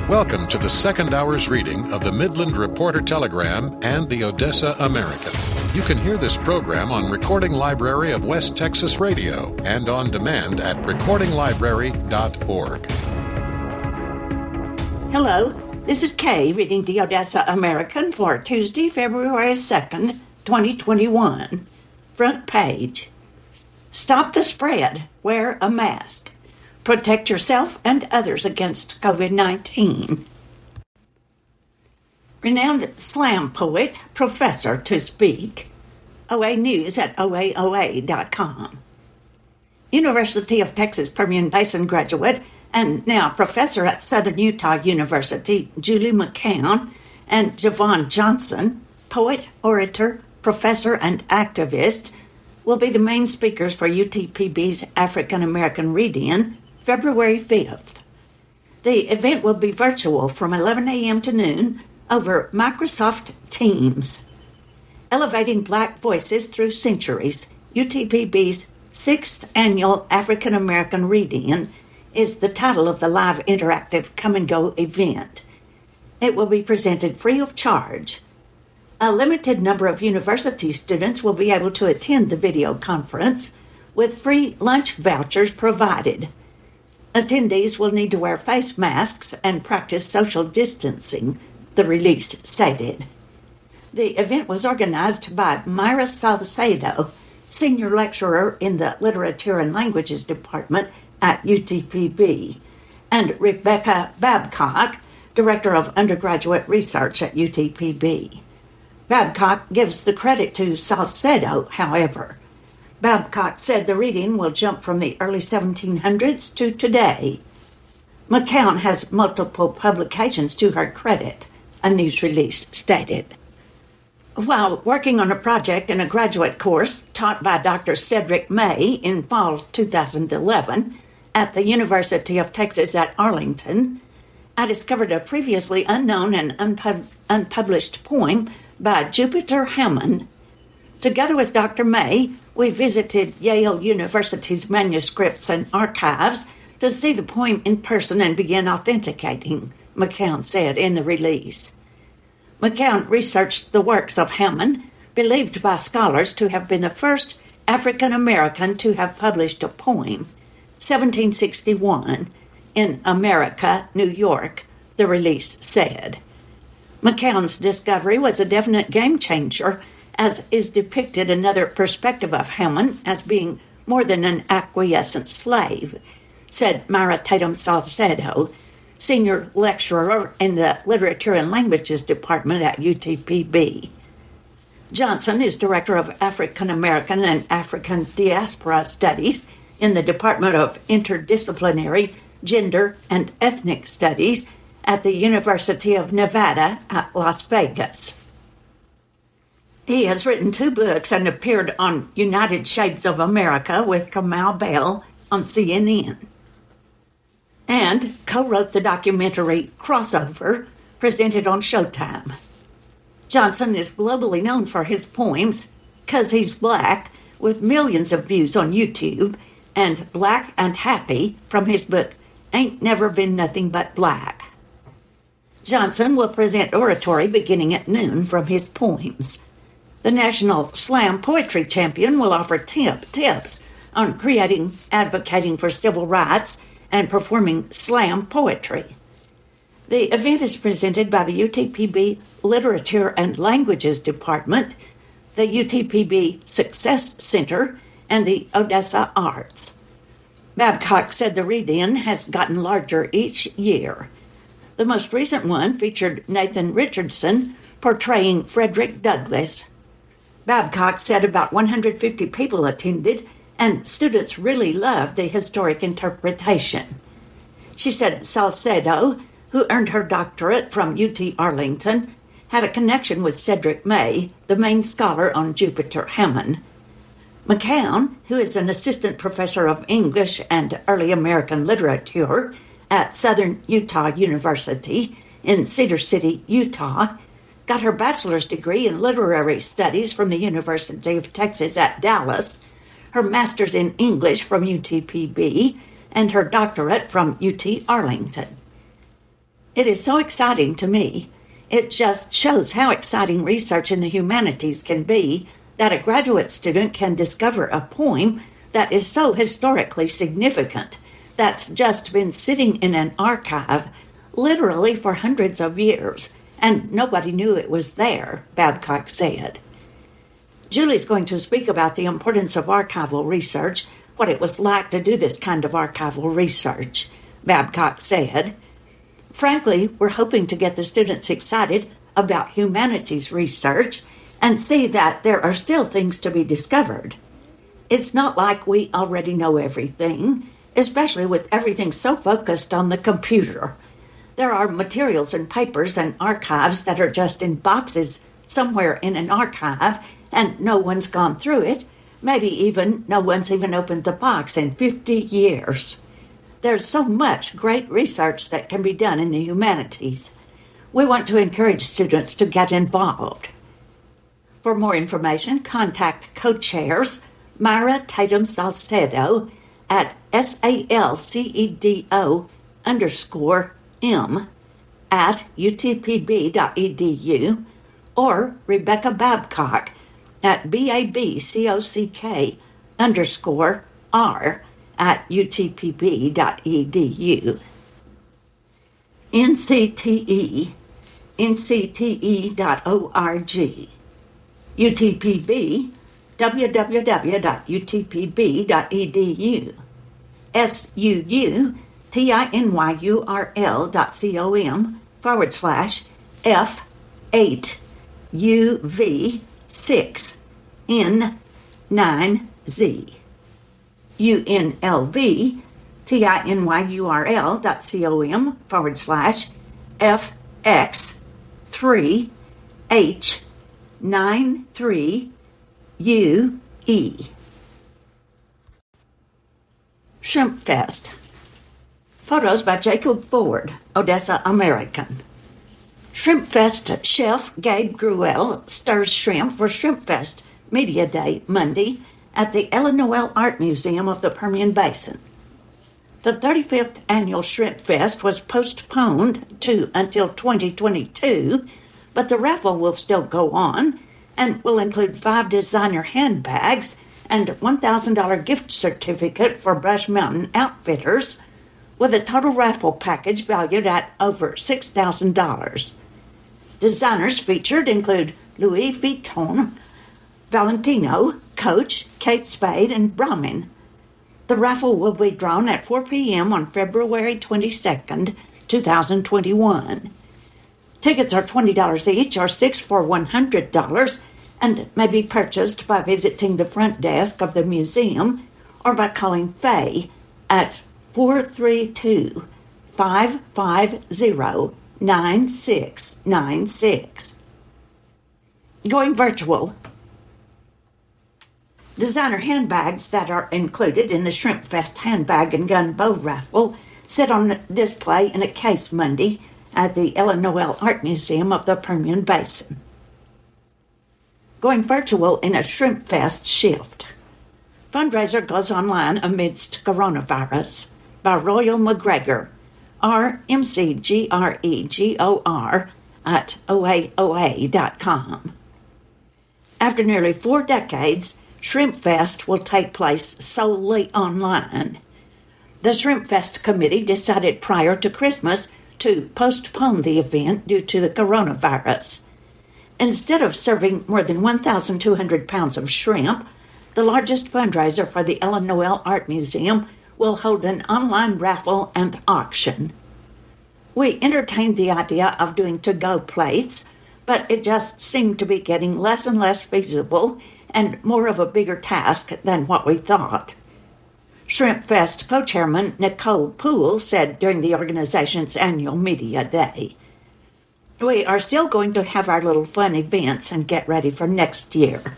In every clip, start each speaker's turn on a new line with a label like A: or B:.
A: Welcome to the second hour's reading of the Midland Reporter Telegram and the Odessa American. You can hear this program on Recording Library of West Texas Radio and on demand at recordinglibrary.org.
B: Hello, this is Kay reading the Odessa American for Tuesday, February 2nd, 2021. Front page. Stop the spread. Wear a mask. Protect yourself and others against COVID-19. Renowned slam poet, professor to speak. OA News at oaoa.com. University of Texas Permian Basin graduate and now professor at Southern Utah University, Julie McCown, and Javon Johnson, poet, orator, professor, and activist, will be the main speakers for UTPB's African American Read-In, February 5th. The event will be virtual from 11 a.m. to noon over Microsoft Teams. Elevating Black Voices Through Centuries, UTPB's 6th Annual African American Read-In, is the title of the live interactive come-and-go event. It will be presented free of charge. A limited number of university students will be able to attend the video conference with free lunch vouchers provided. Attendees will need to wear face masks and practice social distancing, the release stated. The event was organized by Myra Salcedo, senior lecturer in the Literature and Languages Department at UTPB, and Rebecca Babcock, director of undergraduate research at UTPB. Babcock gives the credit to Salcedo, however. Babcock said the reading will jump from the early 1700s to today. McCown has multiple publications to her credit, a news release stated. While working on a project in a graduate course taught by Dr. Cedric May in fall 2011 at the University of Texas at Arlington, I discovered a previously unknown and unpublished poem by Jupiter Hammond. Together with Dr. May, we visited Yale University's manuscripts and archives to see the poem in person and begin authenticating, McCown said in the release. McCown researched the works of Hammond, believed by scholars to have been the first African American to have published a poem, 1761, in America, New York, the release said. McCown's discovery was a definite game changer, as is depicted another perspective of Hammond as being more than an acquiescent slave, said Myra Tatum Salcedo, senior lecturer in the Literature and Languages Department at UTPB. Johnson is director of African American and African Diaspora Studies in the Department of Interdisciplinary Gender and Ethnic Studies at the University of Nevada at Las Vegas. He has written 2 books and appeared on United Shades of America with Kamau Bell on CNN, and co-wrote the documentary Crossover, presented on Showtime. Johnson is globally known for his poems, 'Cause He's Black, with millions of views on YouTube, and Black and Happy from his book Ain't Never Been Nothing But Black. Johnson will present oratory beginning at noon from his poems. The National Slam Poetry Champion will offer tips on creating, advocating for civil rights, and performing slam poetry. The event is presented by the UTPB Literature and Languages Department, the UTPB Success Center, and the Odessa Arts. Babcock said the read-in has gotten larger each year. The most recent one featured Nathan Richardson portraying Frederick Douglass. Babcock said about 150 people attended, and students really loved the historic interpretation. She said Salcedo, who earned her doctorate from UT Arlington, had a connection with Cedric May, the main scholar on Jupiter Hammond. McCown, who is an assistant professor of English and Early American Literature at Southern Utah University in Cedar City, Utah, got her bachelor's degree in literary studies from the University of Texas at Dallas, her master's in English from UTPB, and her doctorate from UT Arlington. It is so exciting to me. It just shows how exciting research in the humanities can be, that a graduate student can discover a poem that is so historically significant, that's just been sitting in an archive literally for hundreds of years, and nobody knew it was there, Babcock said. Julie's going to speak about the importance of archival research, what it was like to do this kind of archival research, Babcock said. Frankly, we're hoping to get the students excited about humanities research and see that there are still things to be discovered. It's not like we already know everything, especially with everything so focused on the computer. There are materials and papers and archives that are just in boxes somewhere in an archive, and no one's gone through it. Maybe even no one's even opened the box in 50 years. There's so much great research that can be done in the humanities. We want to encourage students to get involved. For more information, contact co-chairs Myra Tatum Salcedo at SALCEDO_M at utpb.edu or Rebecca Babcock at BABCOCK_R at utpb.edu. NCTE.org. UTPB, www.utpb.edu. SUUTINYURL.com/F8UV6N9Z. UNLV.TINYURL.com/F-X3H93UE. Shrimp Fest. Photos by Jacob Ford, Odessa American. Shrimp Fest chef Gabe Gruelle stirs shrimp for Shrimp Fest Media Day Monday at the Ellen Noel Art Museum of the Permian Basin. The 35th annual Shrimp Fest was postponed until 2022, but the raffle will still go on and will include 5 designer handbags and $1,000 gift certificate for Brush Mountain Outfitters, with a total raffle package valued at over $6,000. Designers featured include Louis Vuitton, Valentino, Coach, Kate Spade, and Brahmin. The raffle will be drawn at 4 p.m. on February 22nd, 2021. Tickets are $20 each, or $6 for $100, and may be purchased by visiting the front desk of the museum or by calling Faye at 432-550-9696. Going virtual. Designer handbags that are included in the Shrimp Fest handbag and gun bow raffle sit on display in a case Monday at the Ellen Noel Art Museum of the Permian Basin. Going virtual in a Shrimp Fest shift. Fundraiser goes online amidst coronavirus by Royal McGregor, RMCGREGOR at OAOA.com. After nearly 4 decades, Shrimp Fest will take place solely online. The Shrimp Fest committee decided prior to Christmas to postpone the event due to the coronavirus. Instead of serving more than 1,200 pounds of shrimp, the largest fundraiser for the Ellen Noel Art Museum will hold an online raffle and auction. We entertained the idea of doing to-go plates, but it just seemed to be getting less and less feasible and more of a bigger task than what we thought. Shrimp Fest co-chairman Nicole Poole said during the organization's annual media day, "We are still going to have our little fun events and get ready for next year."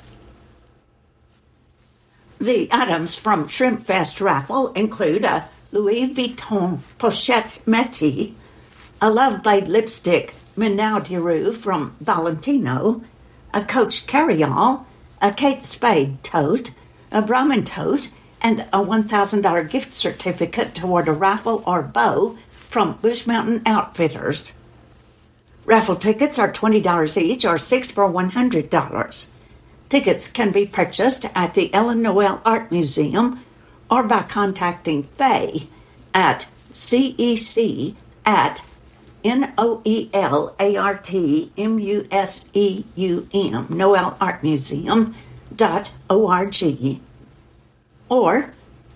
B: The items from Shrimp Fest raffle include a Louis Vuitton Pochette Métis, a Love Blade lipstick Menau from Valentino, a Coach carryall, a Kate Spade tote, a Brahmin tote, and a $1,000 gift certificate toward a rifle or bow from Bush Mountain Outfitters. Raffle tickets are $20 each or 6 for $100. Tickets can be purchased at the Ellen Noel Art Museum or by contacting Faye at CEC@NOELARTMUSEUM, NoelArtMuseum.org, or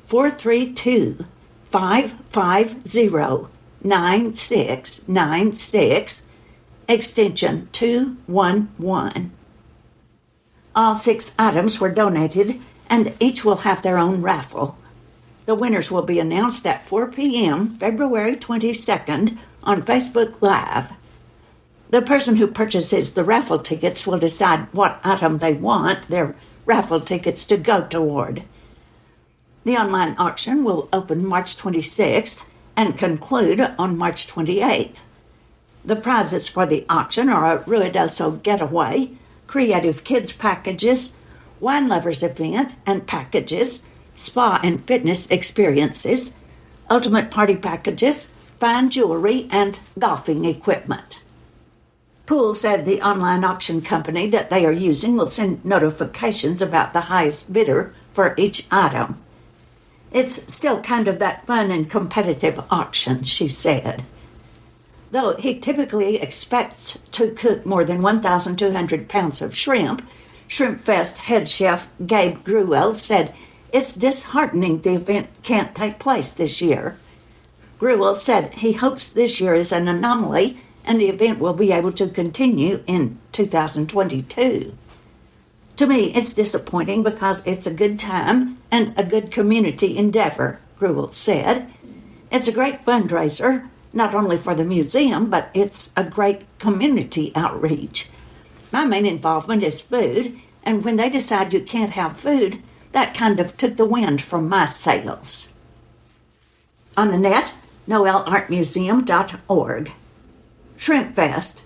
B: 432-550-9696, extension 211. All 6 items were donated, and each will have their own raffle. The winners will be announced at 4 p.m. February 22nd on Facebook Live. The person who purchases the raffle tickets will decide what item they want their raffle tickets to go toward. The online auction will open March 26th and conclude on March 28th. The prizes for the auction are a Ruidoso getaway, creative kids packages, wine lovers event and packages, spa and fitness experiences, ultimate party packages, fine jewelry, and golfing equipment. Pool said the online auction company that they are using will send notifications about the highest bidder for each item. It's still kind of that fun and competitive auction, she said. Though he typically expects to cook more than 1,200 pounds of shrimp, Shrimp Fest head chef Gabe Gruel said it's disheartening the event can't take place this year. Gruel said he hopes this year is an anomaly and the event will be able to continue in 2022. To me, it's disappointing because it's a good time and a good community endeavor, Gruel said. It's a great fundraiser, not only for the museum, but it's a great community outreach. My main involvement is food, and when they decide you can't have food, that kind of took the wind from my sails. On the net, noelartmuseum.org. Shrimp Fest,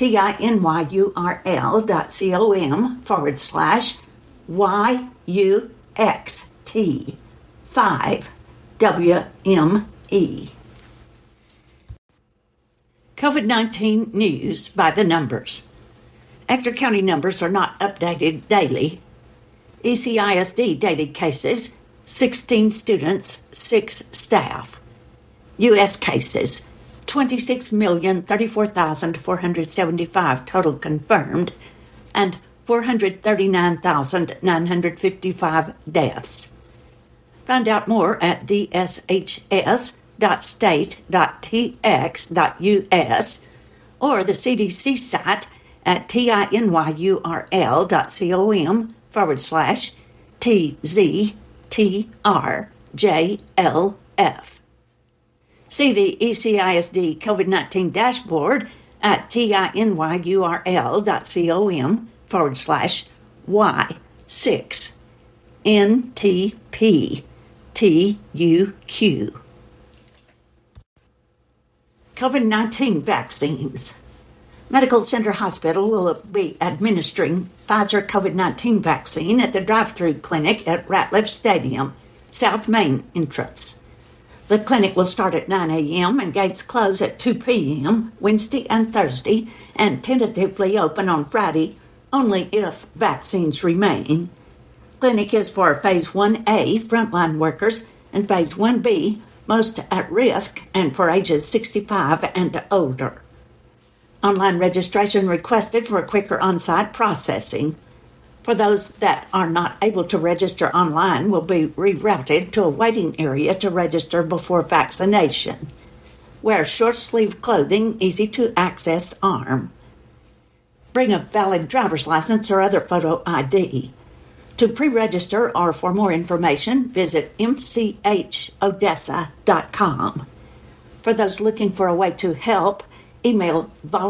B: TINYURL.com/YUXT 5 WME. COVID-19 news by the numbers. Ector County numbers are not updated daily. ECISD daily cases, 16 students, 6 staff. U.S. cases, 26,034,475 total confirmed, and 439,955 deaths. Find out more at dshs.state.tx.us or the CDC site at tinyurl.com/TZTRJLF. See the ECISD COVID-19 dashboard at tinyurl.com/Y6NTPTUQ. COVID-19 vaccines. Medical Center Hospital will be administering Pfizer COVID-19 vaccine at the drive-thru clinic at Ratliff Stadium, South Main entrance. The clinic will start at 9 a.m. and gates close at 2 p.m. Wednesday and Thursday, and tentatively open on Friday only if vaccines remain. Clinic is for Phase 1A frontline workers and Phase 1B most at risk and for ages 65 and older. Online registration requested for quicker on-site processing. For those that are not able to register online will be rerouted to a waiting area to register before vaccination. Wear short-sleeve clothing, easy-to-access arm. Bring a valid driver's license or other photo ID. To pre-register or for more information, visit mchodessa.com. For those looking for a way to help, email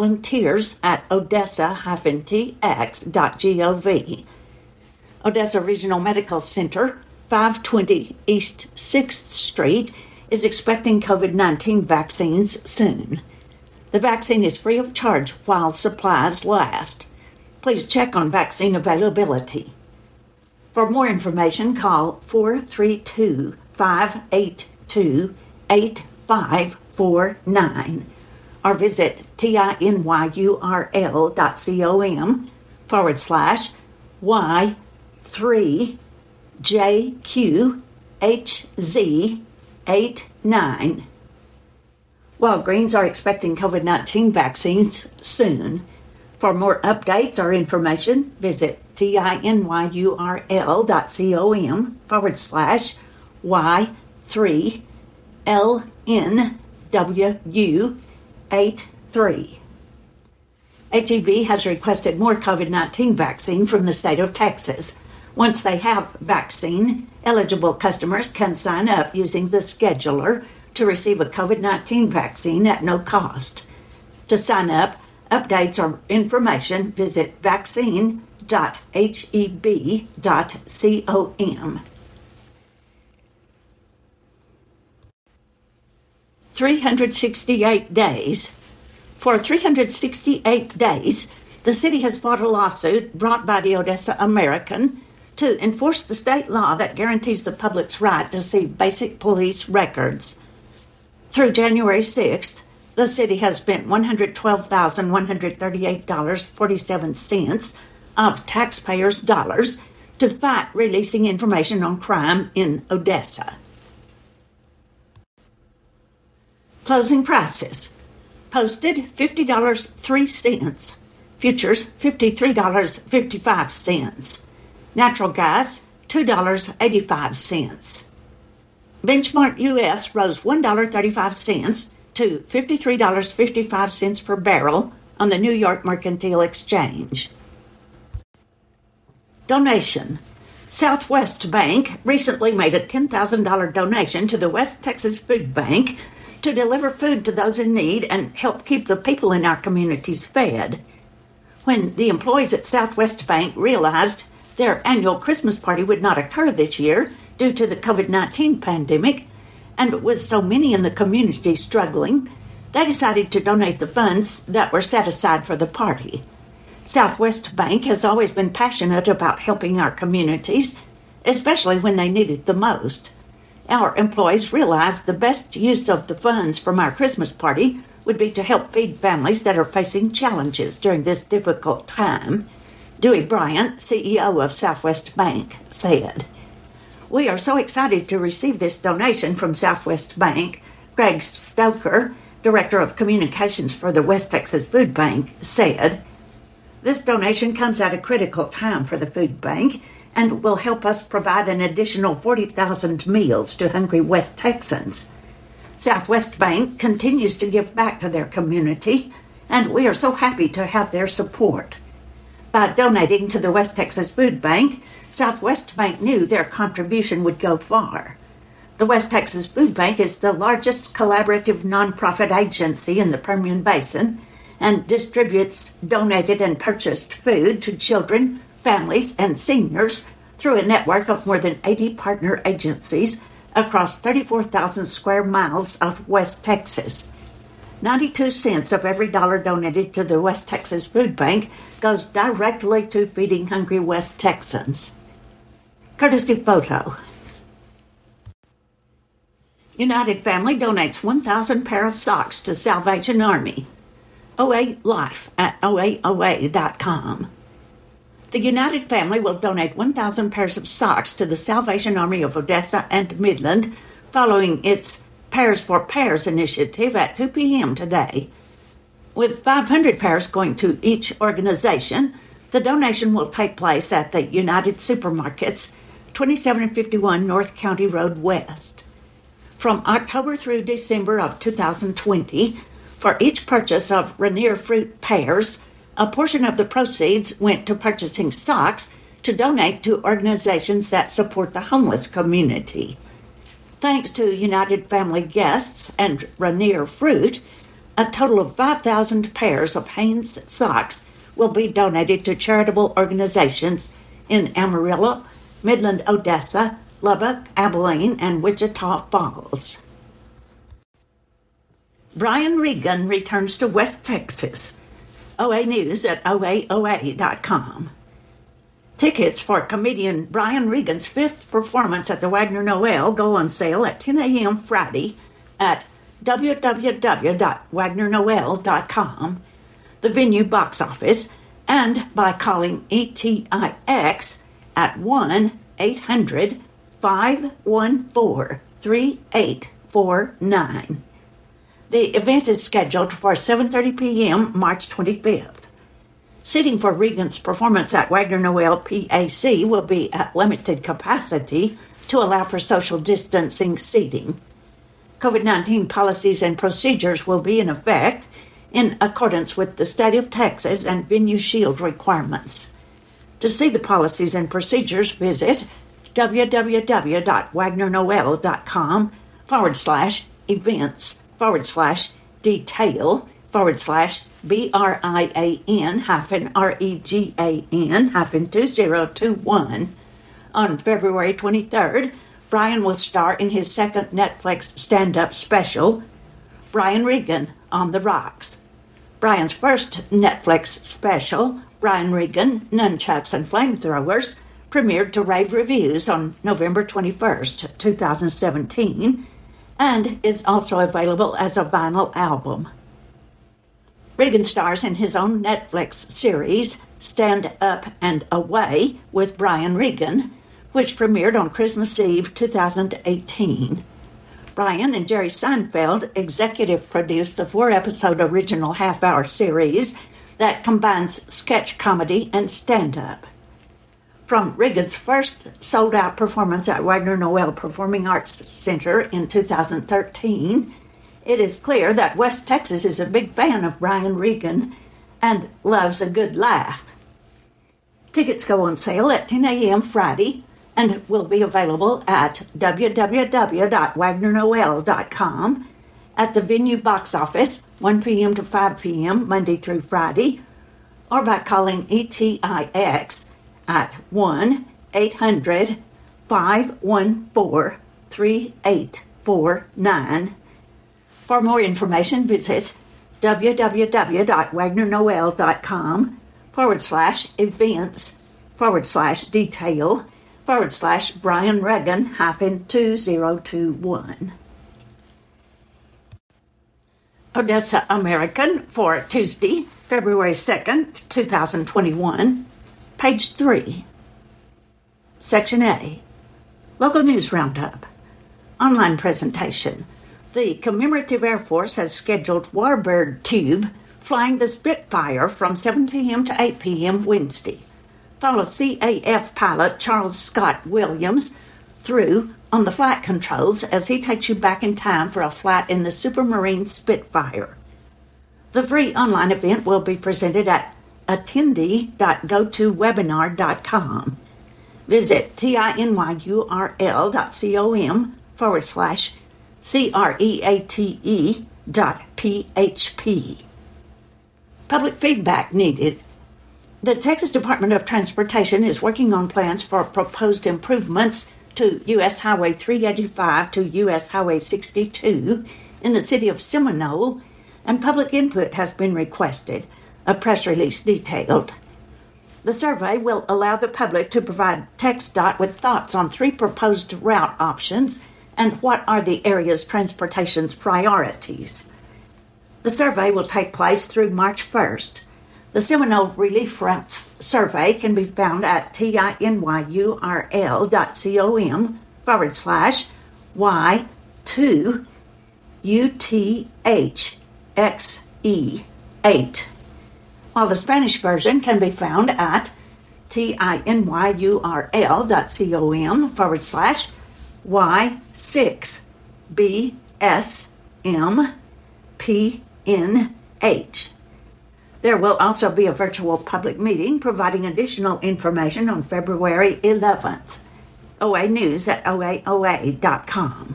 B: volunteers@odessa-tx.gov. Odessa Regional Medical Center, 520 East 6th Street, is expecting COVID-19 vaccines soon. The vaccine is free of charge while supplies last. Please check on vaccine availability. For more information, call 432-582-85 849 or visit tinywa.com/Y3JQHZ89. Walgreens are expecting COVID-19 vaccines soon. For more updates or information, visit tinywa.com/Y3LNW83. HEB has requested more COVID-19 vaccine from the state of Texas. Once they have vaccine, eligible customers can sign up using the scheduler to receive a COVID-19 vaccine at no cost. To sign up, updates or information, visit vaccine.heb.com. 368 days. For 368 days, the city has fought a lawsuit brought by the Odessa American to enforce the state law that guarantees the public's right to see basic police records. Through January 6th, the city has spent $112,138.47 of taxpayers' dollars to fight releasing information on crime in Odessa. Closing prices. Posted $50.03. Futures $53.55. Natural gas $2.85. Benchmark US rose $1.35 to $53.55 per barrel on the New York Mercantile Exchange. Donation. Southwest Bank recently made a $10,000 donation to the West Texas Food Bank to deliver food to those in need and help keep the people in our communities fed. When the employees at Southwest Bank realized their annual Christmas party would not occur this year due to the COVID-19 pandemic, and with so many in the community struggling, they decided to donate the funds that were set aside for the party. Southwest Bank has always been passionate about helping our communities, especially when they need it the most. Our employees realized the best use of the funds from our Christmas party would be to help feed families that are facing challenges during this difficult time. Dewey Bryant, CEO of Southwest Bank, said, "We are so excited to receive this donation from Southwest Bank," Greg Stoker, Director of Communications for the West Texas Food Bank, said. "This donation comes at a critical time for the food bank and will help us provide an additional 40,000 meals to hungry West Texans. Southwest Bank continues to give back to their community, and we are so happy to have their support." By donating to the West Texas Food Bank, Southwest Bank knew their contribution would go far. The West Texas Food Bank is the largest collaborative nonprofit agency in the Permian Basin and distributes donated and purchased food to children, families, and seniors through a network of more than 80 partner agencies across 34,000 square miles of West Texas. 92 cents of every dollar donated to the West Texas Food Bank goes directly to feeding hungry West Texans. Courtesy photo. United Family donates 1,000 pair of socks to Salvation Army. OA Life at OAOA.com. The United Family will donate 1,000 pairs of socks to the Salvation Army of Odessa and Midland following its Pairs for Pairs initiative at 2 p.m. today. With 500 pairs going to each organization, the donation will take place at the United Supermarkets, 2751 North County Road West. From October through December of 2020, for each purchase of Rainier Fruit pairs, a portion of the proceeds went to purchasing socks to donate to organizations that support the homeless community. Thanks to United Family guests and Rainier Fruit, a total of 5,000 pairs of Hanes socks will be donated to charitable organizations in Amarillo, Midland, Odessa, Lubbock, Abilene, and Wichita Falls. Brian Regan returns to West Texas. OA News at OAOA.com. Tickets for comedian Brian Regan's 5th performance at the Wagner Noel go on sale at 10 a.m. Friday at www.wagnernoel.com, the venue box office, and by calling ETIX at 1-800-514-3849. The event is scheduled for 7:30 p.m. March 25th. Seating for Regan's performance at Wagner Noel PAC will be at limited capacity to allow for social distancing seating. COVID-19 policies and procedures will be in effect in accordance with the state of Texas and Venue Shield requirements. To see the policies and procedures, visit www.wagnernoel.com/events/detail/BRIAN-REGAN-2021. On February 23rd, Brian will star in his second Netflix stand-up special, Brian Regan on the Rocks. Brian's first Netflix special, Brian Regan, Nunchucks and Flamethrowers, premiered to rave reviews on November 21st, 2017, and is also available as a vinyl album. Regan stars in his own Netflix series, Stand Up and Away with Brian Regan, which premiered on Christmas Eve 2018. Brian and Jerry Seinfeld executive produced the 4-episode original half-hour series that combines sketch comedy and stand-up. From Regan's first sold-out performance at Wagner Noel Performing Arts Center in 2013, it is clear that West Texas is a big fan of Brian Regan and loves a good laugh. Tickets go on sale at 10 a.m. Friday and will be available at www.wagnernoel.com, at the venue box office, 1 p.m. to 5 p.m. Monday through Friday, or by calling ETIX at 1-800-514-3849. For more information, visit www.wagnernoel.com/events/detail/Brian Regan-2021. Odessa American for Tuesday, February 2nd, 2021, page 3. Section A, Local News Roundup. Online presentation. The Commemorative Air Force has scheduled Warbird Tube flying the Spitfire from 7 p.m. to 8 p.m. Wednesday. Follow CAF pilot Charles Scott Williams through on the flight controls as he takes you back in time for a flight in the Supermarine Spitfire. The free online event will be presented at attendee.gotowebinar.com. Visit tinyuu.com/create.php. Public feedback needed. The Texas Department of Transportation is working on plans for proposed improvements to U.S. Highway 385 to U.S. Highway 62 in the city of Seminole, and public input has been requested, a press release detailed. The survey will allow the public to provide TxDOT with thoughts on 3 proposed route options and what are the area's transportation's priorities. The survey will take place through March 1st. The Seminole Relief Routes survey can be found at tinyurl.com/y2UTHXE8, while the Spanish version can be found at tinyurl.com/y6BSMPNH. There will also be a virtual public meeting providing additional information on February 11th. OA News at oaoa.com.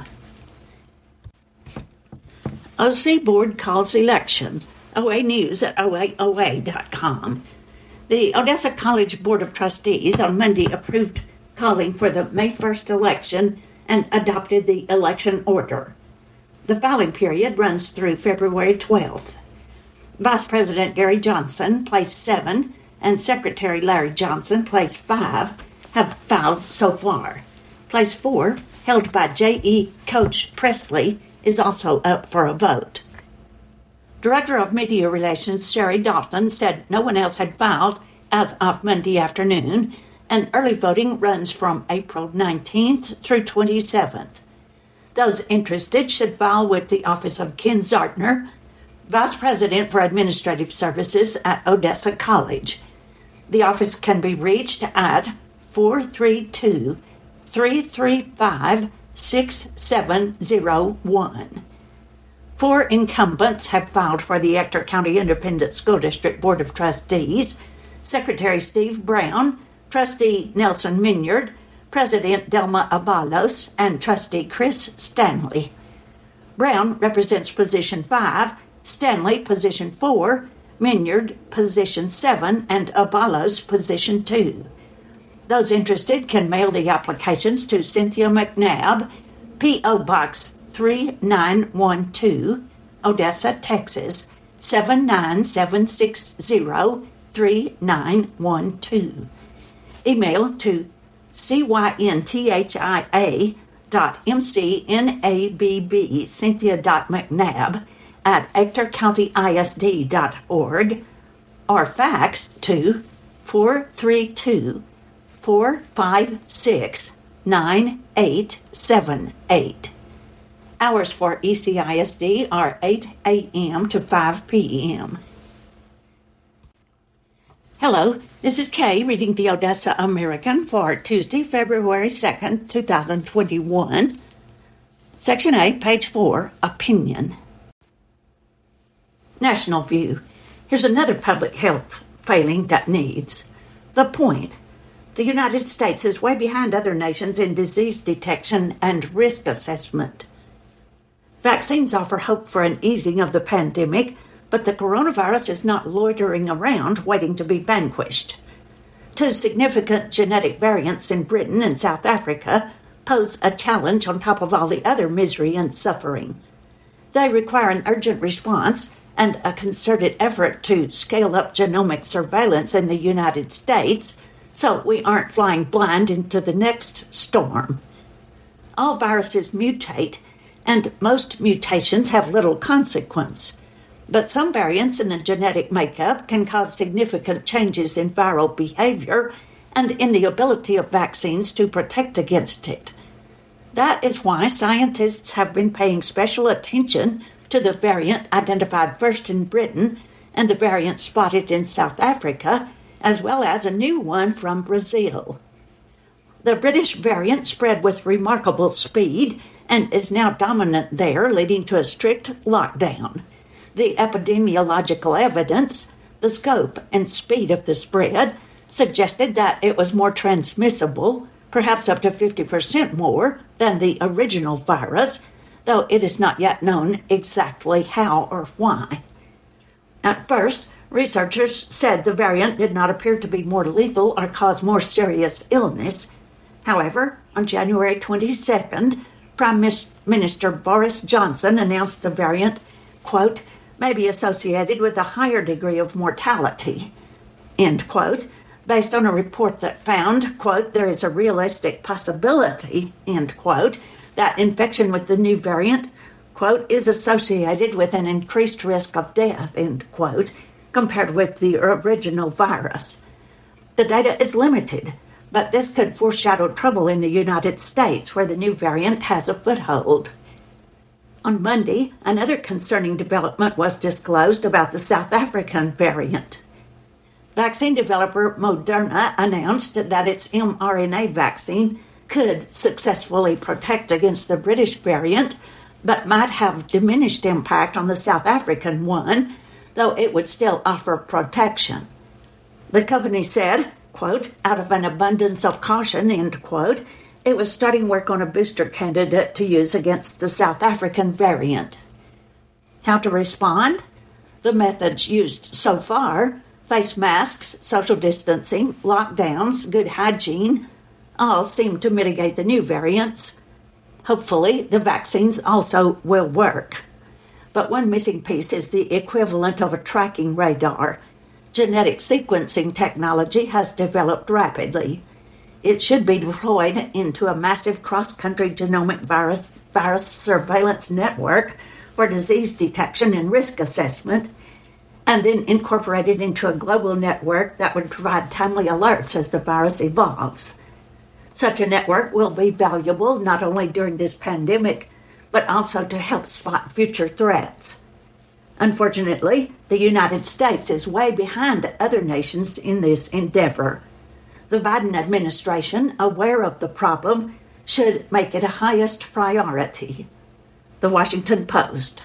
B: OC Board calls election. OA News at oaoa.com. The Odessa College Board of Trustees on Monday approved calling for the May 1st election and adopted the election order. The filing period runs through February 12th. Vice President Gary Johnson, place 7, and Secretary Larry Johnson, place 5, have filed so far. Place 4, held by J.E. Coach Presley, is also up for a vote. Director of Media Relations Sherry Dalton said no one else had filed as of Monday afternoon, and early voting runs from April 19th through 27th. Those interested should file with the Office of Ken Zartner, Vice President for Administrative Services at Odessa College. The office can be reached at 432-335-6701. 4 incumbents have filed for the Ector County Independent School District Board of Trustees: Secretary Steve Brown, Trustee Nelson Minyard, President Delma Abalos, and Trustee Chris Stanley. Brown represents Position 5, Stanley Position 4, Minyard Position 7, and Abalos Position 2. Those interested can mail the applications to Cynthia McNabb, P.O. Box 3912, Odessa, Texas, 797603912. Email to cynthia.mcnabb, cynthia.mcnabb@ectorcountyisd.org, or fax to 432-456-9878. Hours for ECISD are 8 a.m. to 5 p.m. Hello, this is Kay reading the Odessa American for Tuesday, February 2nd, 2021. Section 8, page 4, Opinion. National View. Here's another public health failing that needs. The point. The United States is way behind other nations in disease detection and risk assessment. Vaccines offer hope for an easing of the pandemic, but the coronavirus is not loitering around waiting to be vanquished. 2 significant genetic variants in Britain and South Africa pose a challenge on top of all the other misery and suffering. They require an urgent response and a concerted effort to scale up genomic surveillance in the United States so we aren't flying blind into the next storm. All viruses mutate, and most mutations have little consequence. But some variants in the genetic makeup can cause significant changes in viral behavior and in the ability of vaccines to protect against it. That is why scientists have been paying special attention to the variant identified first in Britain and the variant spotted in South Africa, as well as a new one from Brazil. The British variant spread with remarkable speed and is now dominant there, leading to a strict lockdown. The epidemiological evidence, the scope and speed of the spread, suggested that it was more transmissible, perhaps up to 50% more, than the original virus, though it is not yet known exactly how or why. At first, researchers said the variant did not appear to be more lethal or cause more serious illness. However, on January 22nd, Prime Minister Boris Johnson announced the variant, quote, may be associated with a higher degree of mortality, end quote, based on a report that found, quote, there is a realistic possibility, end quote, that infection with the new variant, quote, is associated with an increased risk of death, end quote, compared with the original virus. The data is limited, but this could foreshadow trouble in the United States, where the new variant has a foothold. On Monday, another concerning development was disclosed about the South African variant. Vaccine developer Moderna announced that its mRNA vaccine could successfully protect against the British variant, but might have diminished impact on the South African one, though it would still offer protection. The company said, quote, out of an abundance of caution, end quote, it was starting work on a booster candidate to use against the South African variant. How to respond? The methods used so far, face masks, social distancing, lockdowns, good hygiene, all seem to mitigate the new variants. Hopefully, the vaccines also will work. But one missing piece is the equivalent of a tracking radar. Genetic sequencing technology has developed rapidly. it should be deployed into a massive cross-country genomic virus surveillance network for disease detection and risk assessment, and then incorporated into a global network that would provide timely alerts as the virus evolves. Such a network will be valuable not only during this pandemic, but also to help spot future threats. Unfortunately, the United States is way behind other nations in this endeavor. The Biden administration, aware of the problem, should make it a highest priority. The Washington Post.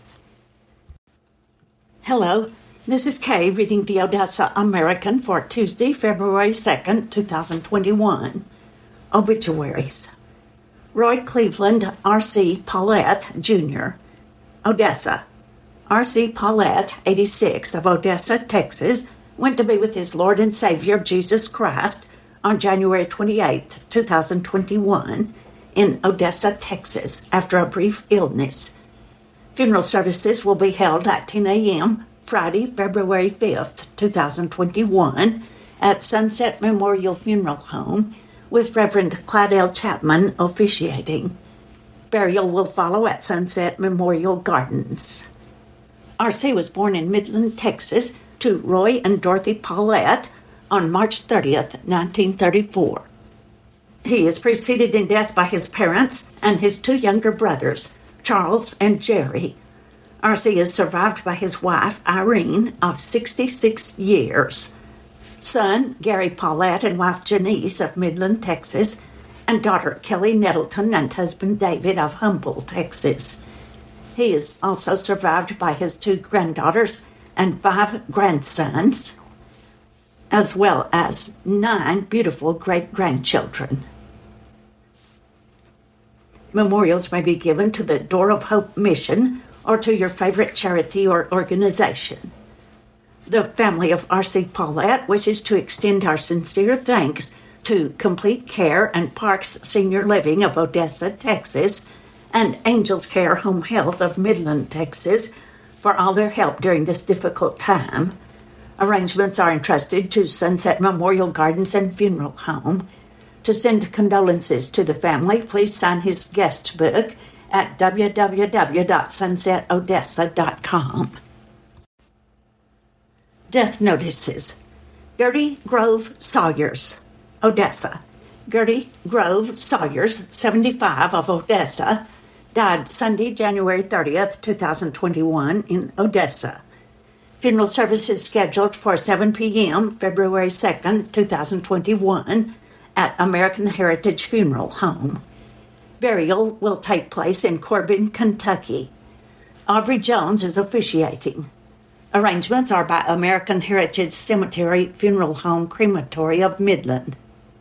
B: Hello, this is Kay reading the Odessa American for Tuesday, February 2nd, 2021. Obituaries. Roy Cleveland R.C. Paulette, Jr., Odessa. R.C. Paulette, 86, of Odessa, Texas, went to be with his Lord and Savior, Jesus Christ, on January 28, 2021, in Odessa, Texas, after a brief illness. Funeral services will be held at 10 a.m. Friday, February 5th, 2021, at Sunset Memorial Funeral Home, with Reverend Clyde L. Chapman officiating. Burial will follow at Sunset Memorial Gardens. R.C. was born in Midland, Texas, to Roy and Dorothy Paulette on March 30th, 1934. He is preceded in death by his parents and his two younger brothers, Charles and Jerry. R.C. is survived by his wife, Irene, of 66 years. Son, Gary Paulette, and wife, Janice, of Midland, Texas, and daughter, Kelly Nettleton, and husband, David, of Humble, Texas. He is also survived by his two granddaughters and 5 grandsons, as well as 9 beautiful great-grandchildren. Memorials may be given to the Door of Hope mission or to your favorite charity or organization. The family of R.C. Paulette wishes to extend our sincere thanks to Complete Care and Parks Senior Living of Odessa, Texas, and Angels Care Home Health of Midland, Texas, for all their help during this difficult time. Arrangements are entrusted to Sunset Memorial Gardens and Funeral Home. To send condolences to the family, please sign his guest book at www.sunsetodessa.com. Death notices. Gertie Grove Sawyers, Odessa. Gertie Grove Sawyers, 75, of Odessa, died Sunday, January 30th, 2021, in Odessa. Funeral services scheduled for 7 p.m., February 2nd, 2021, at American Heritage Funeral Home. Burial will take place in Corbin, Kentucky. Aubrey Jones is officiating. Arrangements are by American Heritage Cemetery Funeral Home Crematory of Midland.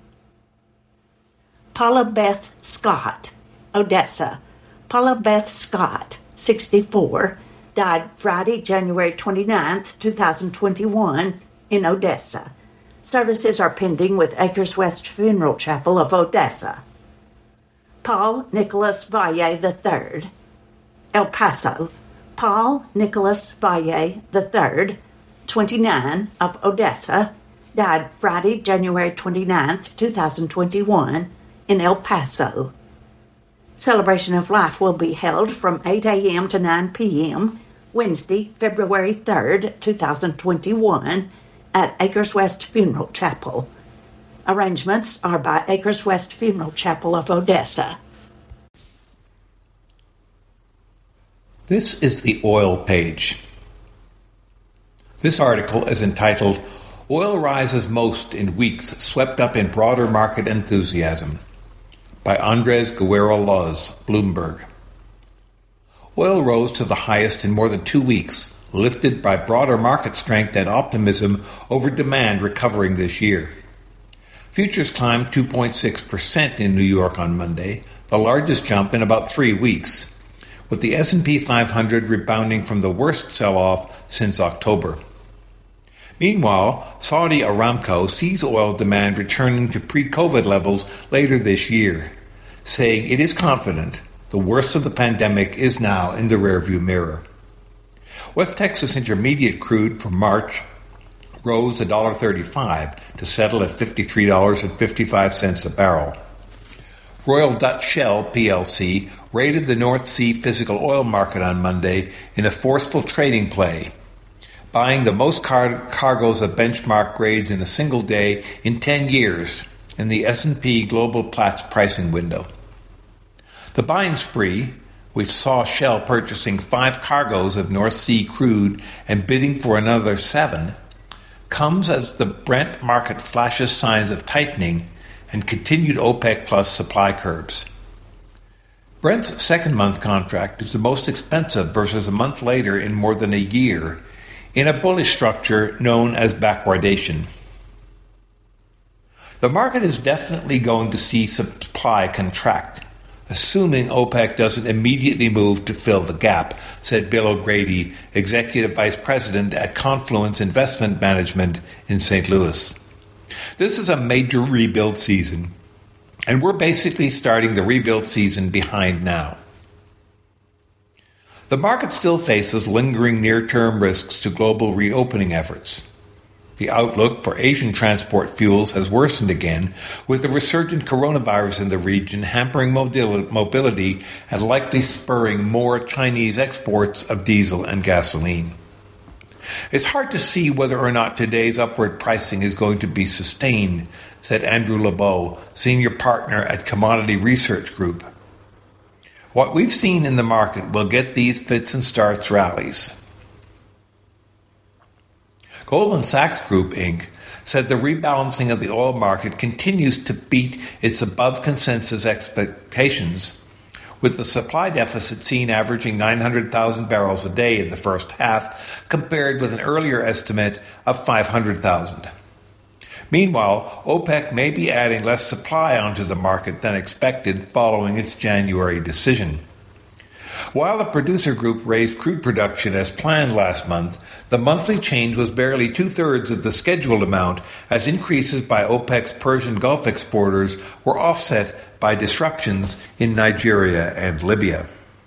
B: Paula Beth Scott, Odessa. Paula Beth Scott, 64, died Friday, January 29th, 2021, in Odessa. Services are pending with Acres West Funeral Chapel of Odessa. Paul Nicholas Valle III, El Paso. Paul Nicholas Valle III, 29, of Odessa, died Friday, January 29th, 2021, in El Paso. Celebration of Life will be held from 8 a.m. to 9 p.m., Wednesday, February 3rd, 2021, at Acres West Funeral Chapel. Arrangements are by Acres West Funeral Chapel of Odessa.
C: This is the oil page. This article is entitled, Oil Rises Most in Weeks Swept Up in Broader Market Enthusiasm, by Andres Guerrero-Luz, Bloomberg. Oil rose to the highest in more than 2 weeks, lifted by broader market strength and optimism over demand recovering this year. Futures climbed 2.6% in New York on Monday, the largest jump in about 3 weeks, with the S&P 500 rebounding from the worst sell-off since October. Meanwhile, Saudi Aramco sees oil demand returning to pre-COVID levels later this year, saying it is confident the worst of the pandemic is now in the rearview mirror. West Texas Intermediate crude for March rose $1.35 to settle at $53.55 a barrel. Royal Dutch Shell plc raided the North Sea physical oil market on Monday in a forceful trading play, buying the most cargoes of benchmark grades in a single day in 10 years in the S&P Global Platts pricing window. The buying spree, which saw Shell purchasing 5 cargoes of North Sea crude and bidding for another 7, comes as the Brent market flashes signs of tightening and continued OPEC Plus supply curbs. Brent's second-month contract is the most expensive versus a month later in more than a year in a bullish structure known as backwardation. The market is definitely going to see supply contract, assuming OPEC doesn't immediately move to fill the gap, said Bill O'Grady, Executive Vice President at Confluence Investment Management in St. Louis. This is a major rebuild season, and we're basically starting the rebuild season behind now. The market still faces lingering near-term risks to global reopening efforts. The outlook for Asian transport fuels has worsened again, with the resurgent coronavirus in the region hampering mobility and likely spurring more Chinese exports of diesel and gasoline. It's hard to see whether or not today's upward pricing is going to be sustained, said Andrew LeBeau, senior partner at Commodity Research Group. What we've seen in the market will get these fits and starts rallies. Goldman Sachs Group, Inc., said the rebalancing of the oil market continues to beat its above-consensus expectations, with the supply deficit seen averaging 900,000 barrels a day in the first half, compared with an earlier estimate of 500,000. Meanwhile, OPEC may be adding less supply onto the market than expected following its January decision. While the producer group raised crude production as planned last month, the monthly change was barely two-thirds of the scheduled amount, as increases by OPEC's Persian Gulf exporters were offset by disruptions in Nigeria and Libya.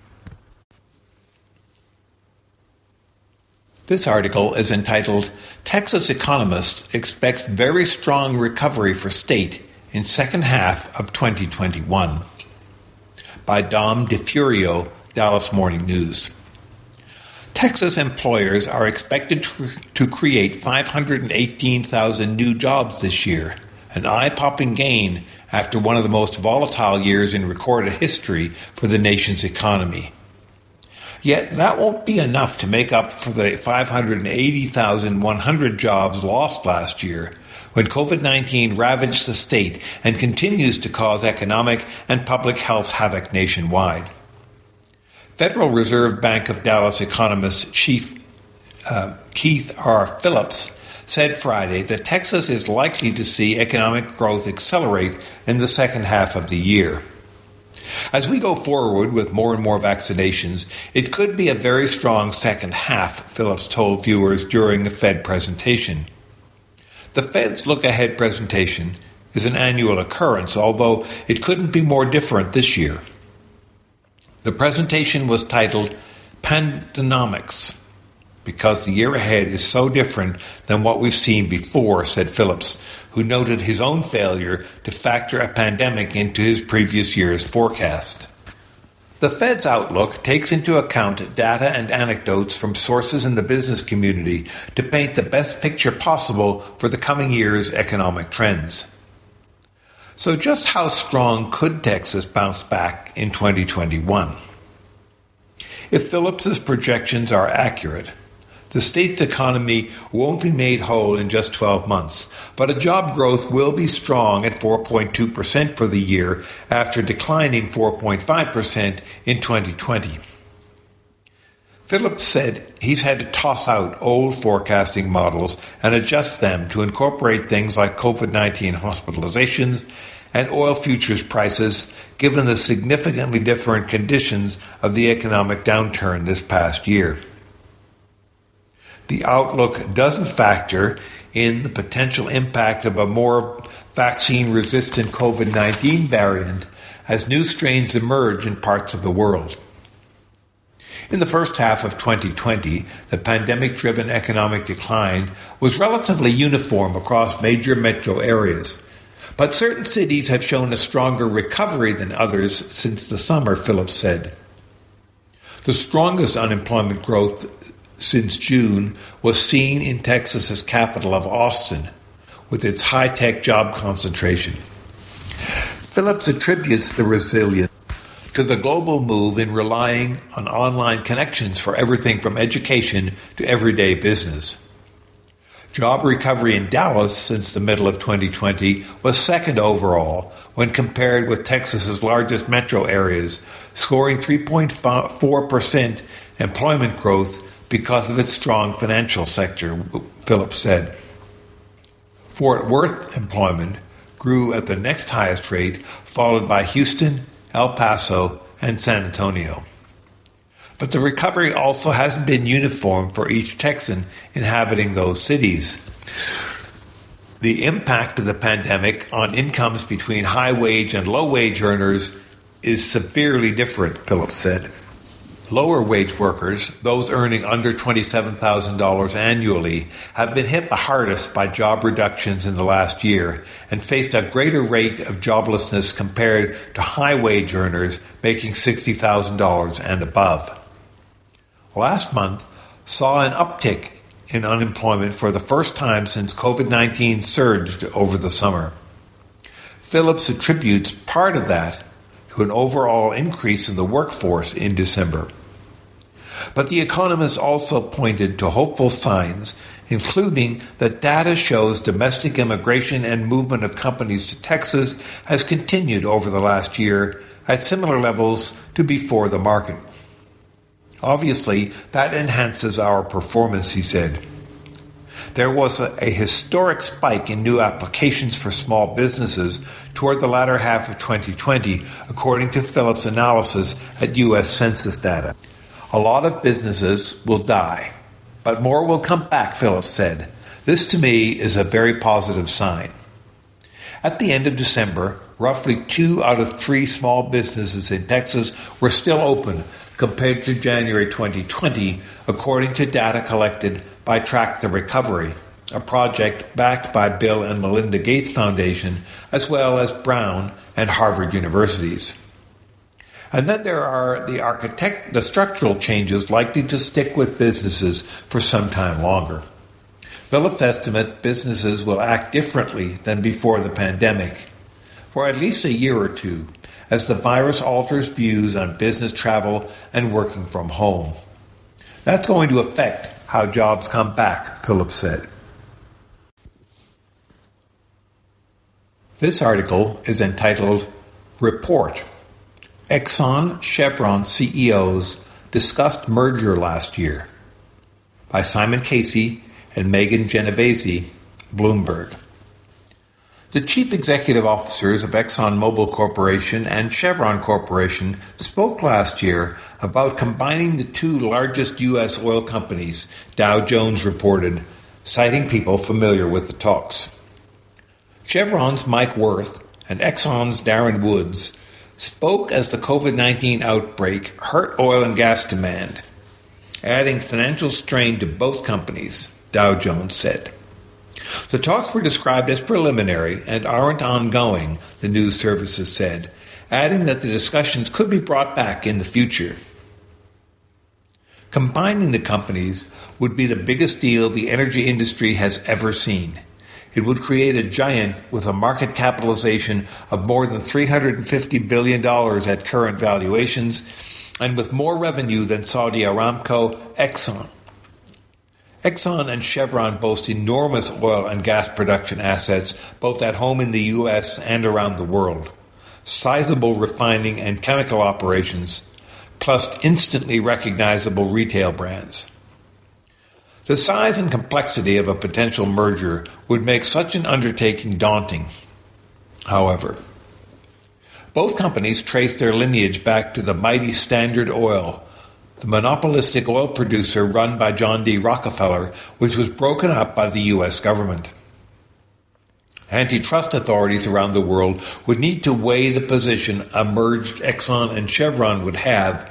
C: This article is entitled, Texas Economist Expects Very Strong Recovery for State in Second Half of 2021, by Dom DeFurio, Dallas Morning News. Texas employers are expected to create 518,000 new jobs this year, an eye-popping gain after one of the most volatile years in recorded history for the nation's economy. Yet that won't be enough to make up for the 580,100 jobs lost last year, when COVID-19 ravaged the state and continues to cause economic and public health havoc nationwide. Federal Reserve Bank of Dallas economist Chief Keith R. Phillips said Friday that Texas is likely to see economic growth accelerate in the second half of the year. As we go forward with more and more vaccinations, it could be a very strong second half, Phillips told viewers during the Fed presentation. The Fed's look-ahead presentation is an annual occurrence, although it couldn't be more different this year. The presentation was titled Pandonomics, because the year ahead is so different than what we've seen before, said Phillips, who noted his own failure to factor a pandemic into his previous year's forecast. The Fed's outlook takes into account data and anecdotes from sources in the business community to paint the best picture possible for the coming year's economic trends. So just how strong could Texas bounce back in 2021? If Phillips's projections are accurate, the state's economy won't be made whole in just 12 months, but a job growth will be strong at 4.2% for the year after declining 4.5% in 2020. Phillips said he's had to toss out old forecasting models and adjust them to incorporate things like COVID-19 hospitalizations and oil futures prices, given the significantly different conditions of the economic downturn this past year. The outlook doesn't factor in the potential impact of a more vaccine-resistant COVID-19 variant as new strains emerge in parts of the world. In the first half of 2020, the pandemic-driven economic decline was relatively uniform across major metro areas. But certain cities have shown a stronger recovery than others since the summer, Phillips said. The strongest unemployment growth since June was seen in Texas's capital of Austin, with its high-tech job concentration. Phillips attributes the resilience to the global move in relying on online connections for everything from education to everyday business. Job recovery in Dallas since the middle of 2020 was second overall when compared with Texas's largest metro areas, scoring 3.4% employment growth because of its strong financial sector, Phillips said. Fort Worth employment grew at the next highest rate, followed by Houston, El Paso, and San Antonio. But the recovery also hasn't been uniform for each Texan inhabiting those cities. The impact of the pandemic on incomes between high-wage and low-wage earners is severely different, Phillips said. Lower-wage workers, those earning under $27,000 annually, have been hit the hardest by job reductions in the last year and faced a greater rate of joblessness compared to high-wage earners making $60,000 and above. Last month saw an uptick in unemployment for the first time since COVID-19 surged over the summer. Phillips attributes part of that to an overall increase in the workforce in December. But the economist also pointed to hopeful signs, including that data shows domestic immigration and movement of companies to Texas has continued over the last year at similar levels to before the market. Obviously, that enhances our performance, he said. There was a historic spike in new applications for small businesses toward the latter half of 2020, according to Phillips' analysis at U.S. Census data. A lot of businesses will die, but more will come back, Phillips said. This, to me, is a very positive sign. At the end of December, roughly 2 out of 3 small businesses in Texas were still open compared to January 2020, according to data collected by Track the Recovery, a project backed by Bill and Melinda Gates Foundation, as well as Brown and Harvard universities. And then there are the structural changes likely to stick with businesses for some time longer. Phillips estimates businesses will act differently than before the pandemic for at least a year or two, as the virus alters views on business travel and working from home. That's going to affect how jobs come back, Phillips said. This article is entitled Report. Exxon Chevron CEOs discussed merger last year, by Simon Casey and Megan Genovese, Bloomberg. The chief executive officers of ExxonMobil Corporation and Chevron Corporation spoke last year about combining the 2 largest U.S. oil companies, Dow Jones reported, citing people familiar with the talks. Chevron's Mike Wirth and Exxon's Darren Woods spoke as the COVID-19 outbreak hurt oil and gas demand, adding financial strain to both companies, Dow Jones said. The talks were described as preliminary and aren't ongoing, the news services said, adding that the discussions could be brought back in the future. Combining the companies would be the biggest deal the energy industry has ever seen. It would create a giant with a market capitalization of more than $350 billion at current valuations and with more revenue than Saudi Aramco, Exxon. Exxon and Chevron boast enormous oil and gas production assets, both at home in the U.S. and around the world, sizable refining and chemical operations, plus instantly recognizable retail brands. The size and complexity of a potential merger would make such an undertaking daunting. However, both companies trace their lineage back to the mighty Standard Oil, the monopolistic oil producer run by John D. Rockefeller, which was broken up by the U.S. government. Antitrust authorities around the world would need to weigh the position a merged Exxon and Chevron would have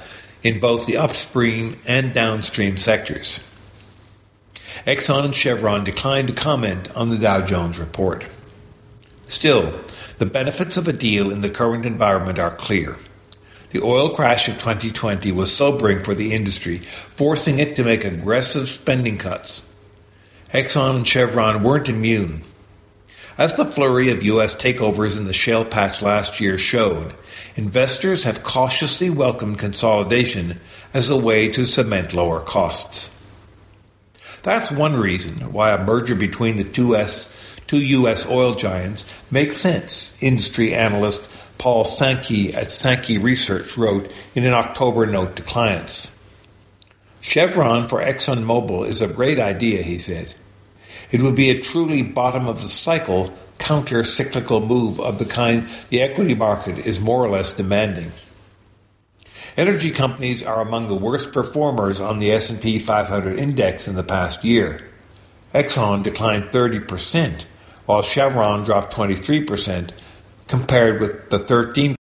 C: in both the upstream and downstream sectors. Exxon and Chevron declined to comment on the Dow Jones report. Still, the benefits of a deal in the current environment are clear. The oil crash of 2020 was sobering for the industry, forcing it to make aggressive spending cuts. Exxon and Chevron weren't immune. As the flurry of U.S. takeovers in the shale patch last year showed, investors have cautiously welcomed consolidation as a way to cement lower costs. That's one reason why a merger between the two U.S. oil giants makes sense, industry analyst Paul Sankey at Sankey Research wrote in an October note to clients. Chevron for ExxonMobil is a great idea, he said. It would be a truly bottom-of-the-cycle, counter-cyclical move of the kind the equity market is more or less demanding. Energy companies are among the worst performers on the S&P 500 index in the past year. Exxon declined 30%, while Chevron dropped 23%, compared with the 13%.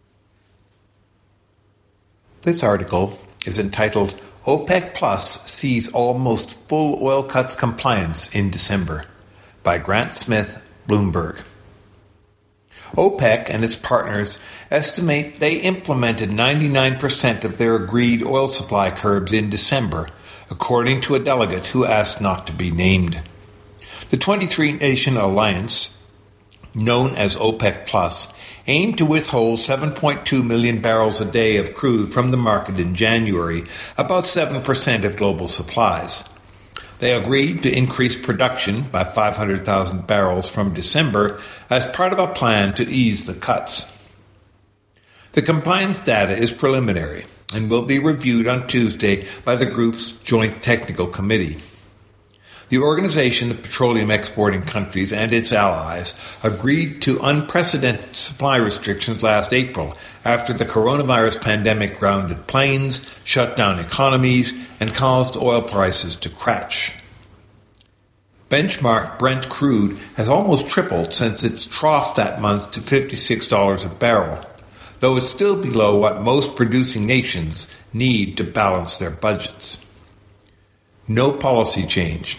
C: This article is entitled OPEC Plus Sees Almost Full Oil Cuts Compliance in December by Grant Smith, Bloomberg. OPEC and its partners estimate they implemented 99% of their agreed oil supply curbs in December, according to a delegate who asked not to be named. The 23-nation alliance, known as OPEC Plus, aimed to withhold 7.2 million barrels a day of crude from the market in January, about 7% of global supplies. They agreed to increase production by 500,000 barrels from December as part of a plan to ease the cuts. The compliance data is preliminary and will be reviewed on Tuesday by the group's Joint Technical Committee. The Organization of Petroleum Exporting Countries and its allies agreed to unprecedented supply restrictions last April after the coronavirus pandemic grounded planes, shut down economies, and caused oil prices to crash. Benchmark Brent crude has almost tripled since its trough that month to $56 a barrel, though it's still below what most producing nations need to balance their budgets. No policy change.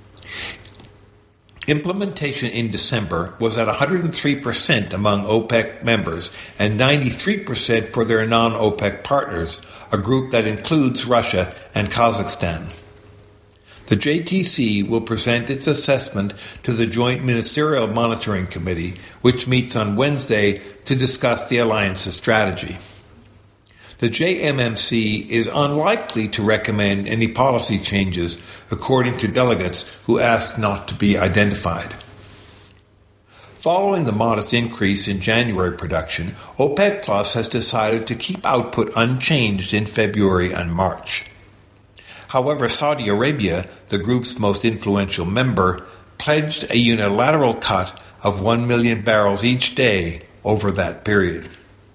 C: Implementation in December was at 103% among OPEC members and 93% for their non-OPEC partners, a group that includes Russia and Kazakhstan. The JTC will present its assessment to the Joint Ministerial Monitoring Committee, which meets on Wednesday to discuss the alliance's strategy. The JMMC is unlikely to recommend any policy changes, according to delegates who asked not to be identified. Following the modest increase in January production, OPEC Plus has decided to keep output unchanged in February and March. However, Saudi Arabia, the group's most influential member, pledged a unilateral cut of 1 million barrels each day over that period.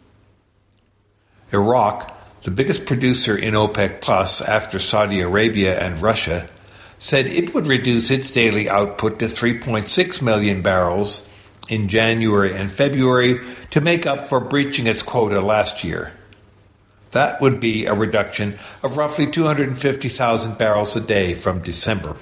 C: Iraq, the biggest producer in OPEC Plus after Saudi Arabia and Russia, said it would reduce its daily output to 3.6 million barrels in January and February to make up for breaching its quota last year. That would be a reduction of roughly 250,000 barrels a day from December.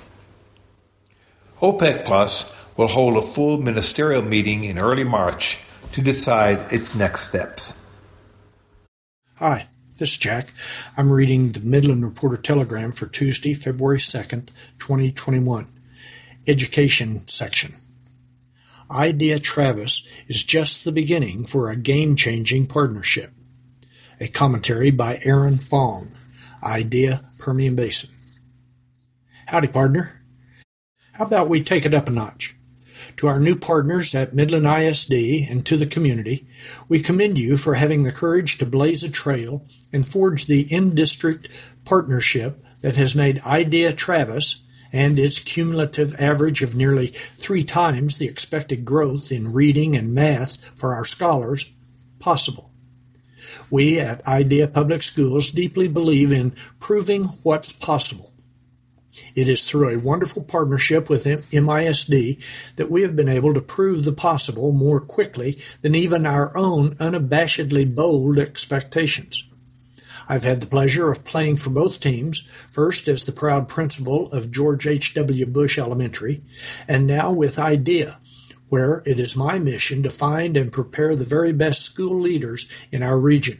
C: OPEC Plus will hold a full ministerial meeting in early March to decide its next steps.
D: Hi, this is Jack. I'm reading the Midland Reporter Telegram for Tuesday, February 2nd, 2021. Education section. Idea Travis is just the beginning for a game-changing partnership. A commentary by Aaron Fong, Idea Permian Basin. Howdy, partner. How about we take it up a notch? To our new partners at Midland ISD and to the community, we commend you for having the courage to blaze a trail and forge the in-district partnership that has made Idea Travis and its cumulative average of nearly 3 times the expected growth in reading and math for our scholars possible. We at Idea Public Schools deeply believe in proving what's possible. It is through a wonderful partnership with MISD that we have been able to prove the possible more quickly than even our own unabashedly bold expectations. I've had the pleasure of playing for both teams, first as the proud principal of George H.W. Bush Elementary, and now with IDEA, where it is my mission to find and prepare the very best school leaders in our region.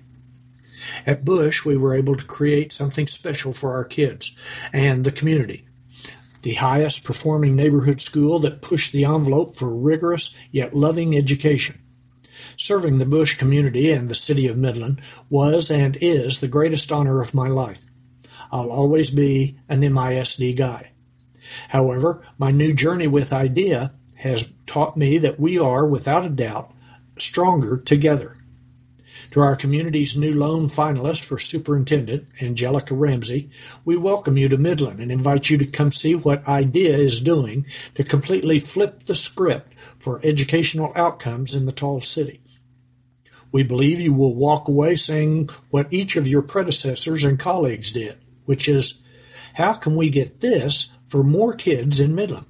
D: At Bush, we were able to create something special for our kids and the community. The highest performing neighborhood school that pushed the envelope for rigorous yet loving education. Serving the Bush community and the city of Midland was and is the greatest honor of my life. I'll always be an MISD guy. However, my new journey with IDEA has taught me that we are, without a doubt, stronger together. To our community's new lone finalist for superintendent, Angelica Ramsey, we welcome you to Midland and invite you to come see what IDEA is doing to completely flip the script for educational outcomes in the tall city. We believe you will walk away saying what each of your predecessors and colleagues did, which is, how can we get this for more kids in Midland?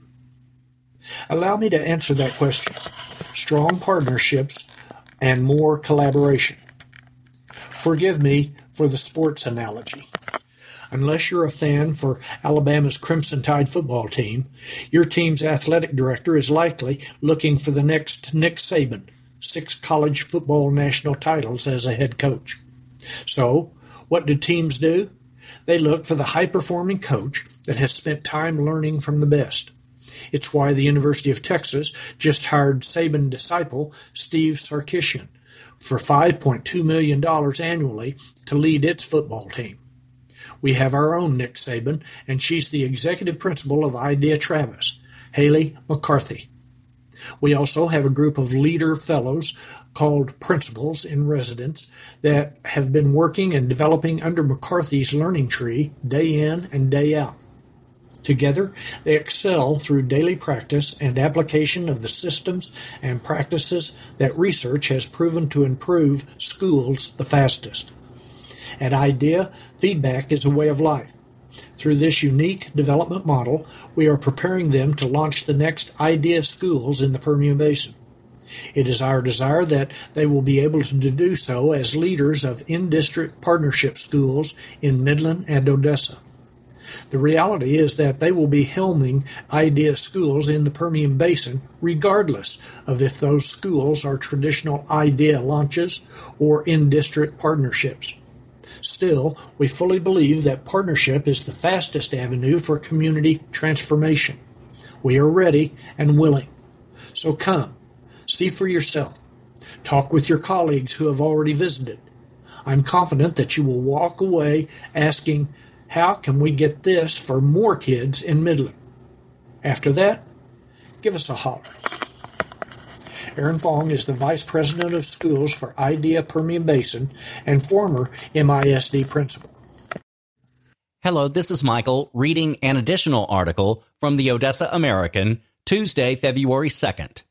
D: Allow me to answer that question. Strong partnerships and more collaboration. Forgive me for the sports analogy. Unless you're a fan for Alabama's Crimson Tide football team, your team's athletic director is likely looking for the next Nick Saban, 6 college football national titles as a head coach. So, what do teams do? They look for the high-performing coach that has spent time learning from the best. It's why the University of Texas just hired Saban disciple Steve Sarkisian for $5.2 million annually to lead its football team. We have our own Nick Saban, and she's the executive principal of IDEA Travis, Haley McCarthy. We also have a group of leader fellows called principals in residence that have been working and developing under McCarthy's learning tree day in and day out. Together, they excel through daily practice and application of the systems and practices that research has proven to improve schools the fastest. At IDEA, feedback is a way of life. Through this unique development model, we are preparing them to launch the next IDEA schools in the Permian Basin. It is our desire that they will be able to do so as leaders of in-district partnership schools in Midland and Odessa. The reality is that they will be helming IDEA schools in the Permian Basin regardless of if those schools are traditional IDEA launches or in-district partnerships. Still, we fully believe that partnership is the fastest avenue for community transformation. We are ready and willing. So come, see for yourself. Talk with your colleagues who have already visited. I'm confident that you will walk away asking, how can we get this for more kids in Midland? After that, give us a holler. Aaron Fong is the Vice President of Schools for IDEA Permian Basin and former MISD principal.
E: Hello, this is Michael reading an additional article from the Odessa American, Tuesday, February 2nd.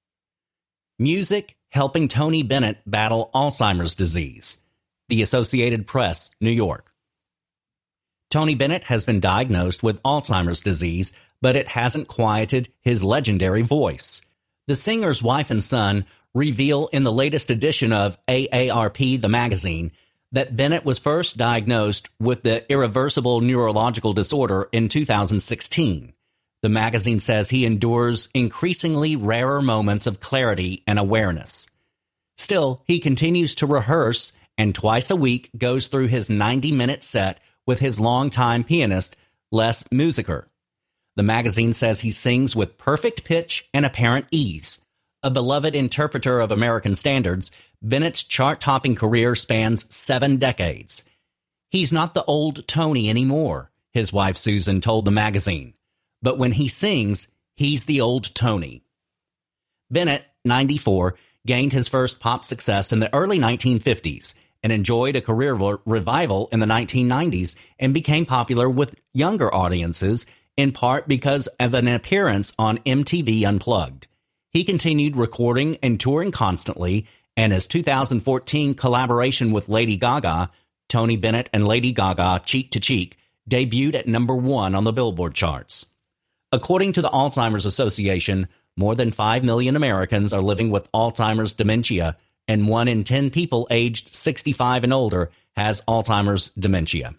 E: Music helping Tony Bennett battle Alzheimer's disease. The Associated Press, New York. Tony Bennett has been diagnosed with Alzheimer's disease, but it hasn't quieted his legendary voice. The singer's wife and son reveal in the latest edition of AARP, the magazine, that Bennett was first diagnosed with the irreversible neurological disorder in 2016. The magazine says he endures increasingly rarer moments of clarity and awareness. Still, he continues to rehearse and twice a week goes through his 90-minute set with his longtime pianist, Les Musiker. The magazine says he sings with perfect pitch and apparent ease. A beloved interpreter of American standards, Bennett's chart-topping career spans 7 decades. He's not the old Tony anymore, his wife Susan told the magazine. But when he sings, he's the old Tony. Bennett, 94, gained his first pop success in the early 1950s and enjoyed a career revival in the 1990s and became popular with younger audiences, in part because of an appearance on MTV Unplugged. He continued recording and touring constantly, and his 2014 collaboration with Lady Gaga, Tony Bennett and Lady Gaga Cheek to Cheek, debuted at number 1 on the Billboard charts. According to the Alzheimer's Association, more than 5 million Americans are living with Alzheimer's dementia, and 1 in 10 people aged 65 and older has Alzheimer's dementia.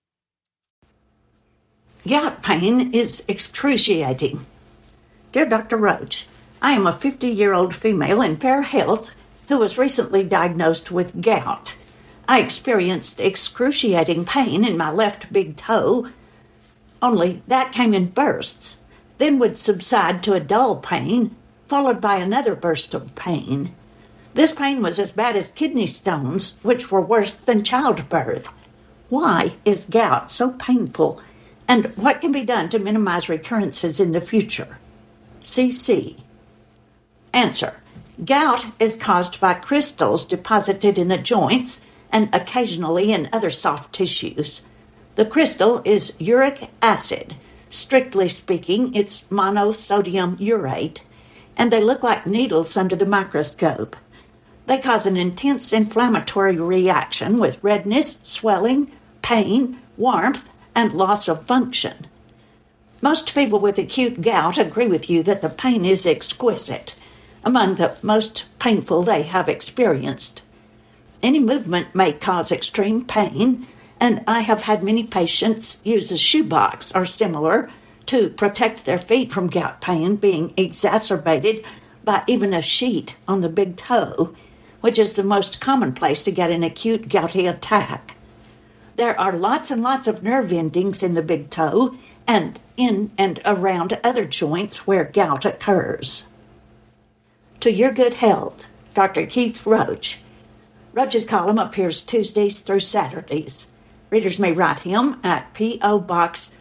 B: Gout pain is excruciating. Dear Dr. Roach, I am a 50-year-old female in fair health who was recently diagnosed with gout. I experienced excruciating pain in my left big toe, only that came in bursts, then would subside to a dull pain, followed by another burst of pain. This pain was as bad as kidney stones, which were worse than childbirth. Why is gout so painful, and what can be done to minimize recurrences in the future? CC. Answer. Gout is caused by crystals deposited in the joints and occasionally in other soft tissues. The crystal is uric acid. Strictly speaking, it's monosodium urate, and they look like needles under the microscope. They cause an intense inflammatory reaction with redness, swelling, pain, warmth, and loss of function. Most people with acute gout agree with you that the pain is exquisite, among the most painful they have experienced. Any movement may cause extreme pain, and I have had many patients use a shoebox or similar to protect their feet from gout pain being exacerbated by even a sheet on the big toe, which is the most common place to get an acute gouty attack. There are lots and lots of nerve endings in the big toe and in and around other joints where gout occurs. To your good health, Dr. Keith Roach. Roach's column appears Tuesdays through Saturdays. Readers may write him at P.O. Box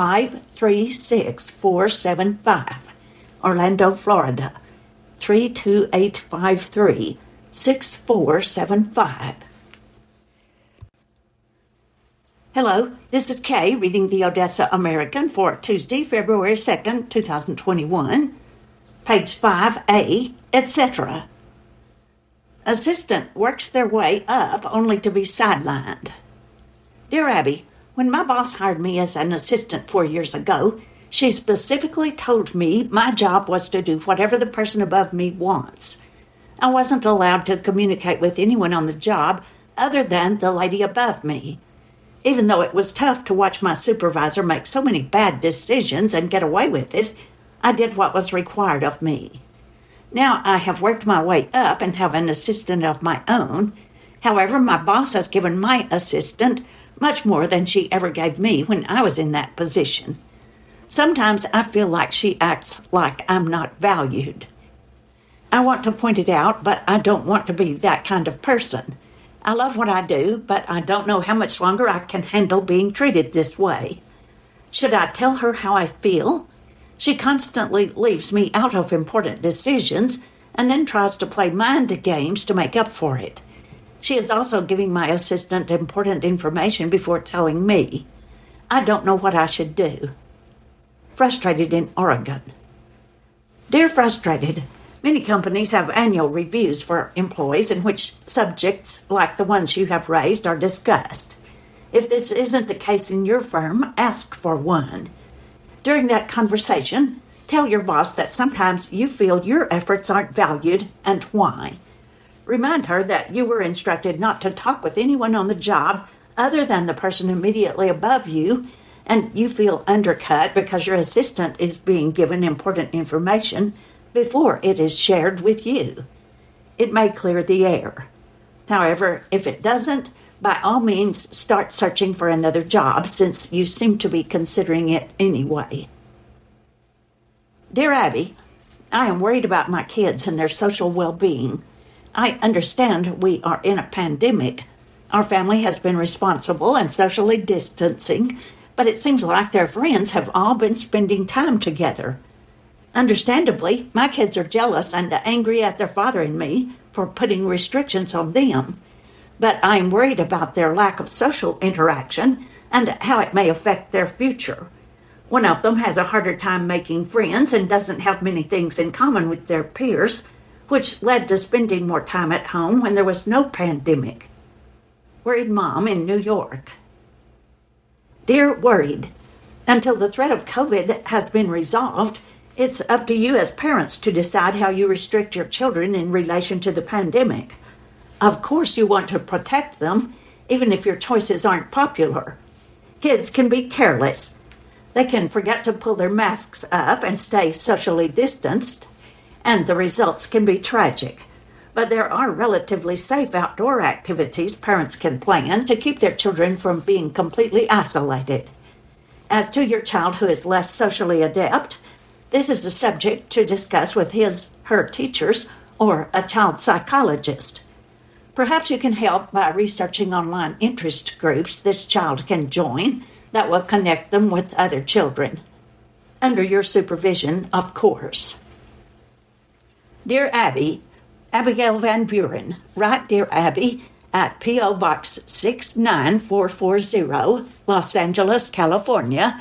B: 536475, Orlando, Florida, 32853, 6475. Hello, this is Kay reading the Odessa American for Tuesday, February 2nd, 2021. Page 5A, etc. Assistant works their way up only to be sidelined. Dear Abby, when my boss hired me as an assistant 4 years ago, she specifically told me my job was to do whatever the person above me wants. I wasn't allowed to communicate with anyone on the job other than the lady above me. Even though it was tough to watch my supervisor make so many bad decisions and get away with it, I did what was required of me. Now I have worked my way up and have an assistant of my own. However, my boss has given my assistant much more than she ever gave me when I was in that position. Sometimes I feel like she acts like I'm not valued. I want to point it out, but I don't want to be that kind of person. I love what I do, but I don't know how much longer I can handle being treated this way. Should I tell her how I feel? She constantly leaves me out of important decisions and then tries to play mind games to make up for it. She is also giving my assistant important information before telling me. I don't know what I should do. Frustrated in Oregon. Dear Frustrated, many companies have annual reviews for employees in which subjects like the ones you have raised are discussed. If this isn't the case in your firm, ask for one. During that conversation, tell your boss that sometimes you feel your efforts aren't valued and why. Remind her that you were instructed not to talk with anyone on the job other than the person immediately above you, and you feel undercut because your assistant is being given important information before it is shared with you. It may clear the air. However, if it doesn't, by all means start searching for another job since you seem to be considering it anyway. Dear Abby, I am worried about my kids and their social well-being. I understand we are in a pandemic. Our family has been responsible and socially distancing, but it seems like their friends have all been spending time together. Understandably, my kids are jealous and angry at their father and me for putting restrictions on them. But I am worried about their lack of social interaction and how it may affect their future. One of them has a harder time making friends and doesn't have many things in common with their peers, which led to spending more time at home when there was no pandemic. Worried Mom in New York. Dear Worried, until the threat of COVID has been resolved, it's up to you as parents to decide how you restrict your children in relation to the pandemic. Of course you want to protect them, even if your choices aren't popular. Kids can be careless. They can forget to pull their masks up and stay socially distanced, and the results can be tragic. But there are relatively safe outdoor activities parents can plan to keep their children from being completely isolated. As to your child who is less socially adept, this is a subject to discuss with her teachers or a child psychologist. Perhaps you can help by researching online interest groups this child can join that will connect them with other children. Under your supervision, of course. Dear Abby, Abigail Van Buren, write Dear Abby at P.O. Box 69440, Los Angeles, California,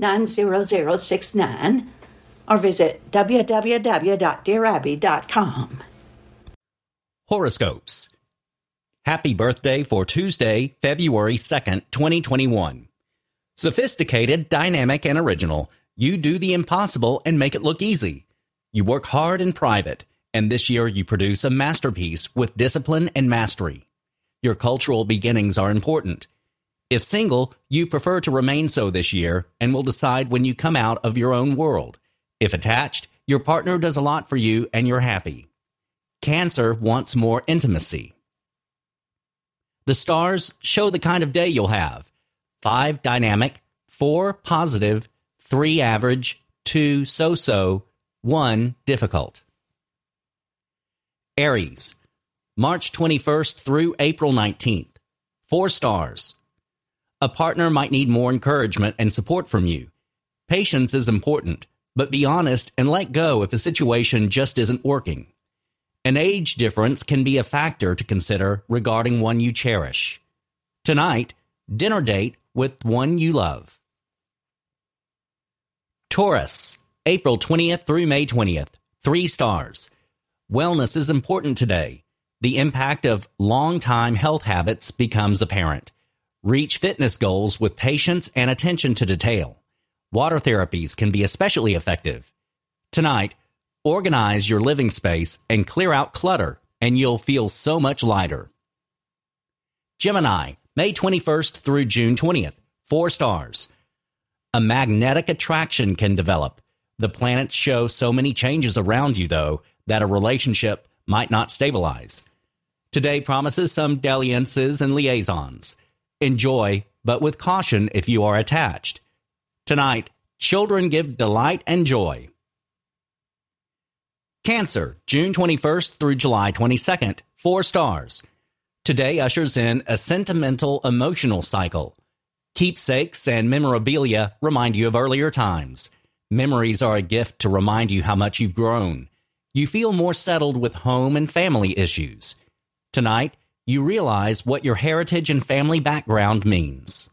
B: 90069, or visit www.dearabby.com.
E: Horoscopes. Happy birthday for Tuesday, February 2nd, 2021. Sophisticated, dynamic, and original, you do the impossible and make it look easy. You work hard in private, and this year you produce a masterpiece with discipline and mastery. Your cultural beginnings are important. If single, you prefer to remain so this year and will decide when you come out of your own world. If attached, your partner does a lot for you and you're happy. Cancer wants more intimacy. The stars show the kind of day you'll have. 5 dynamic, 4 positive, 3 average, 2 so-so, 1 difficult. Aries, March 21st through April 19th. 4 stars. A partner might need more encouragement and support from you. Patience is important, but be honest and let go if the situation just isn't working. An age difference can be a factor to consider regarding one you cherish. Tonight, dinner date with one you love. Taurus, April 20th through May 20th. 3 stars. Wellness is important today. The impact of long-time health habits becomes apparent. Reach fitness goals with patience and attention to detail. Water therapies can be especially effective. Tonight, organize your living space and clear out clutter, and you'll feel so much lighter. Gemini, May 21st through June 20th. 4 stars. A magnetic attraction can develop. The planets show so many changes around you, though, that a relationship might not stabilize. Today promises some dalliances and liaisons. Enjoy, but with caution if you are attached. Tonight, children give delight and joy. Cancer, June 21st through July 22nd. 4 stars. Today ushers in a sentimental, emotional cycle. Keepsakes and memorabilia remind you of earlier times. Memories are a gift to remind you how much you've grown. You feel more settled with home and family issues. Tonight, you realize what your heritage and family background means.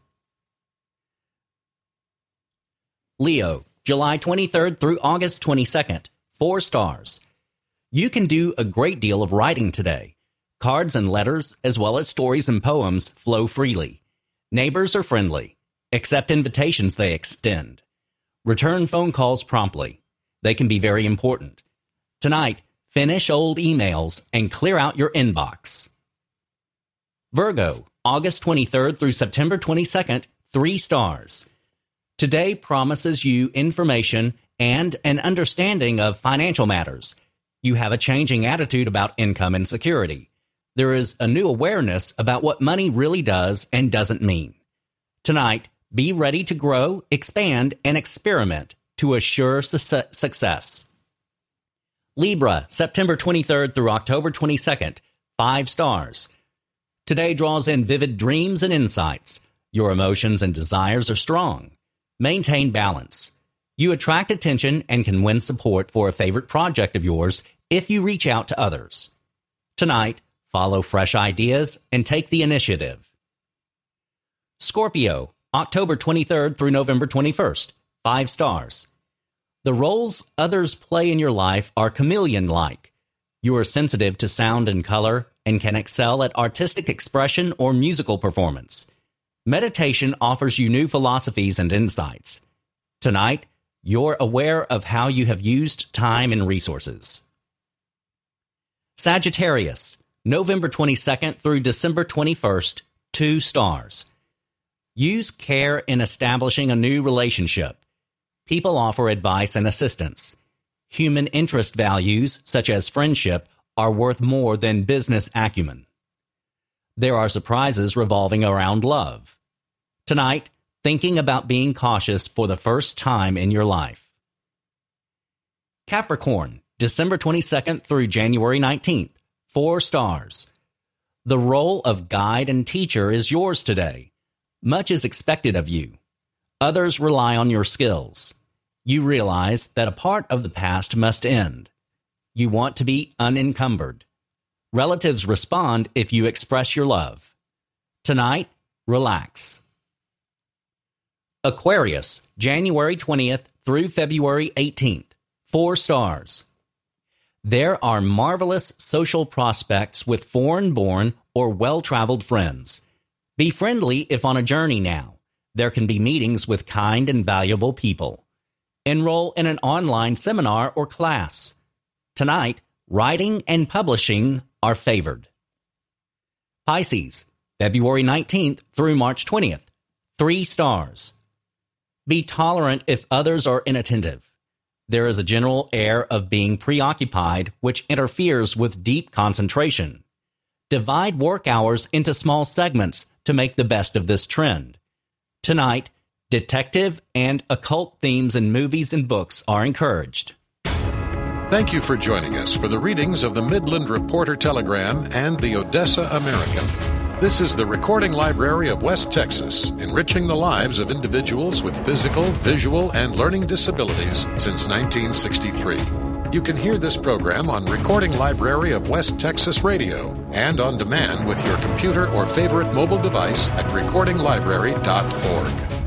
E: Leo, July 23rd through August 22nd. 4 stars. You can do a great deal of writing today. Cards and letters, as well as stories and poems, flow freely. Neighbors are friendly. Accept invitations they extend. Return phone calls promptly. They can be very important. Tonight, finish old emails and clear out your inbox. Virgo, August 23rd through September 22nd, 3 stars. Today promises you information and an understanding of financial matters. You have a changing attitude about income and security. There is a new awareness about what money really does and doesn't mean. Tonight, be ready to grow, expand, and experiment to assure success. Libra, September 23rd through October 22nd, 5 stars. Today draws in vivid dreams and insights. Your emotions and desires are strong. Maintain balance. You attract attention and can win support for a favorite project of yours if you reach out to others. Tonight, follow fresh ideas and take the initiative. Scorpio, October 23rd through November 21st, 5 stars. The roles others play in your life are chameleon-like. You are sensitive to sound and color and can excel at artistic expression or musical performance. Meditation offers you new philosophies and insights. Tonight, you're aware of how you have used time and resources. Sagittarius, November 22nd through December 21st, 2 stars. Use care in establishing a new relationship. People offer advice and assistance. Human interest values, such as friendship, are worth more than business acumen. There are surprises revolving around love. Tonight, thinking about being cautious for the first time in your life. Capricorn, December 22nd through January 19th, 4 stars. The role of guide and teacher is yours today. Much is expected of you. Others rely on your skills. You realize that a part of the past must end. You want to be unencumbered. Relatives respond if you express your love. Tonight, relax. Aquarius, January 20th through February 18th, 4 stars. There are marvelous social prospects with foreign-born or well-traveled friends. Be friendly if on a journey now. There can be meetings with kind and valuable people. Enroll in an online seminar or class. Tonight, writing and publishing are favored. Pisces, February 19th through March 20th, 3 stars. Be tolerant if others are inattentive. There is a general air of being preoccupied which interferes with deep concentration. Divide work hours into small segments to make the best of this trend. Tonight, detective and occult themes in movies and books are encouraged.
A: Thank you for joining us for the readings of the Midland Reporter Telegram and the Odessa American. This is the Recording Library of West Texas, enriching the lives of individuals with physical, visual, and learning disabilities since 1963. You can hear this program on Recording Library of West Texas Radio and on demand with your computer or favorite mobile device at recordinglibrary.org.